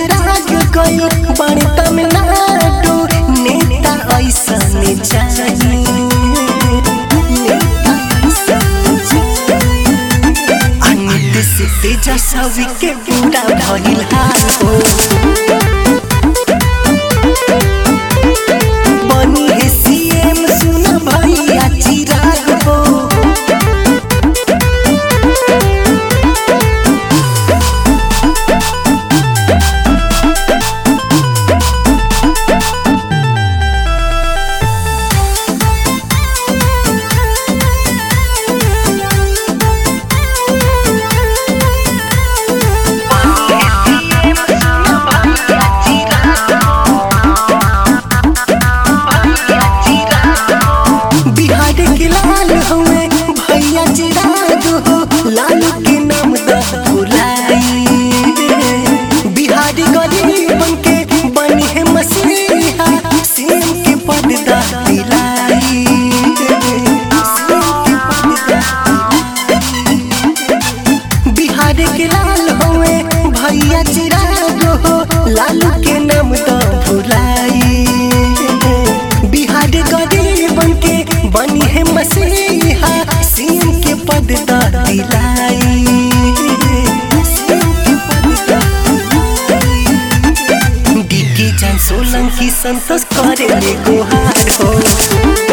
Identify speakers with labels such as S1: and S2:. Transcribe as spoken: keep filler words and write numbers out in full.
S1: चिराग गइल बड़े तमिलनाडु नेता ऐसा ने चाहिए अनित से तेजस्वी के पूरा भइल हाल हो बनी है सीएम सुना भैया चिराग हो लालू के नाम बुलाई बिहारी गरीबन के बनी है मसीहा सीएम के पद दिलाई बिहारी के लाल हुए भैया चिराग हो लालू के नाम बुलाई बिहारी गरीबन के बनी है मसीहा सीएम के पद दिलाई डी के जान सोलंकी संतोष करे गुहार हो।